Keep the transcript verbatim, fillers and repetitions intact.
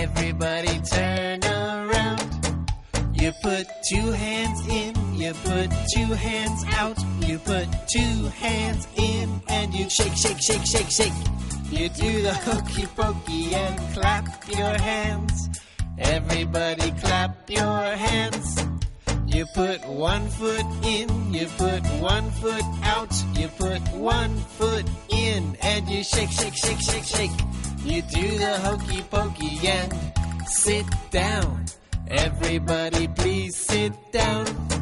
Everybody turn around. You put two hands in, you put two hands out. You put two hands in and you shake, shake, shake, shake, shake. You do the hokey pokey and clap your hands. Everybody clap your hands. You put one foot in, you put one foot out. You put one foot in and you shake, shake, shake, shake, shake. You do the hokey pokey and sit down. Everybody please sit down.